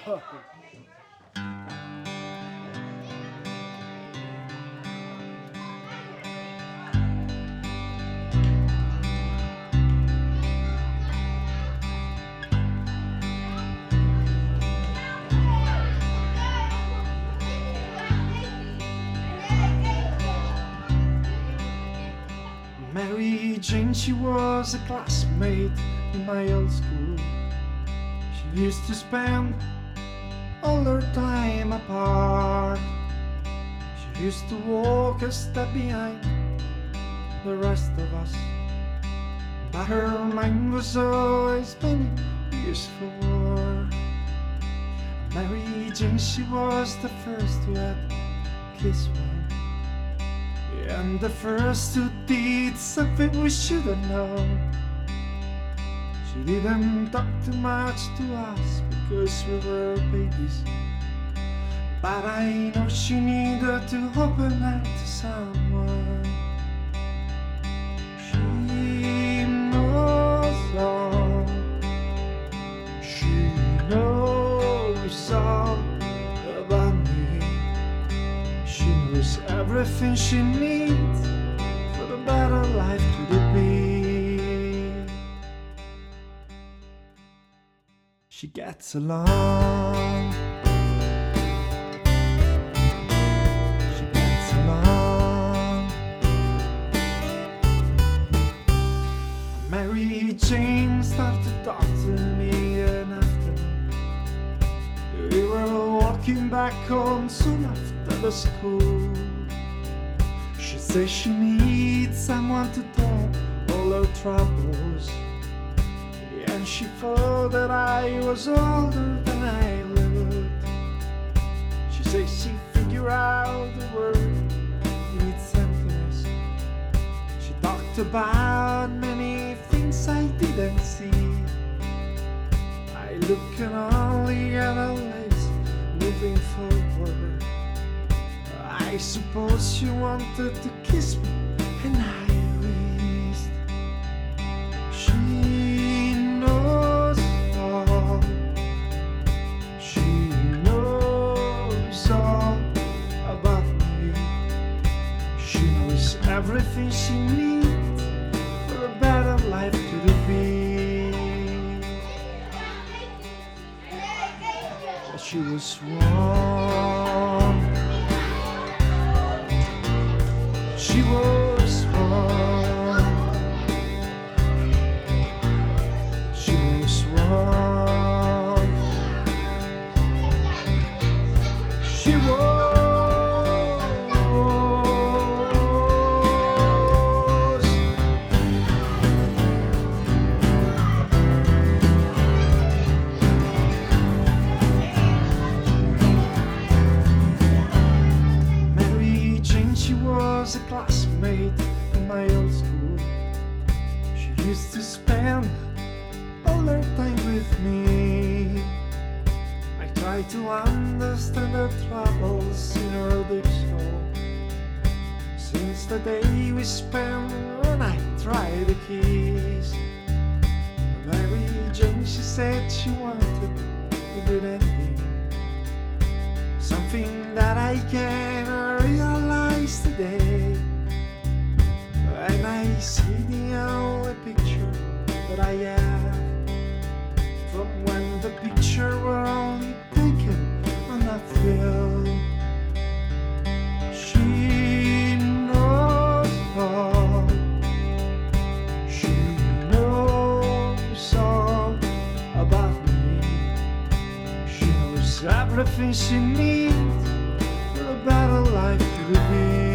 Mary Jane, she was a classmate in my old school. She used to spend all her time apart. She used to walk a step behind the rest of us, but her mind was always many years forward. Mary Jane, she was the first to have kissed one, and the first who did something we shouldn't know. She didn't talk too much to us because we were babies, but I know she needed to open up to someone. She knows all. She knows all about me. She knows everything she needs for the better life to be. She gets along. She gets along. Mary Jane started to talk to me an afternoon. We were walking back home soon after the school. She says she needs someone to tell all her troubles, and she thought that I was older than I looked. She says she figured out the word in its emptiness. She talked about many things I didn't see. I look at all the other lives moving forward. I suppose she wanted to kiss me, and I raised. She knows all. She knows all about me. She knows everything she needs for a better life to be. But she was wrong. She was wrong. She was wrong. She was. Mary Jane, she was a classmate in my old school. She used to spend all her time with me. I tried to understand her troubles in her deep soul. Since the day we spent when I tried to kiss Mary Jane, she said she wanted a good ending, something that I can realize today. And I see the only picture that I have from when the picture were only taken on a film. She knows all. She knows all about me. She knows everything she needs for a better life to be.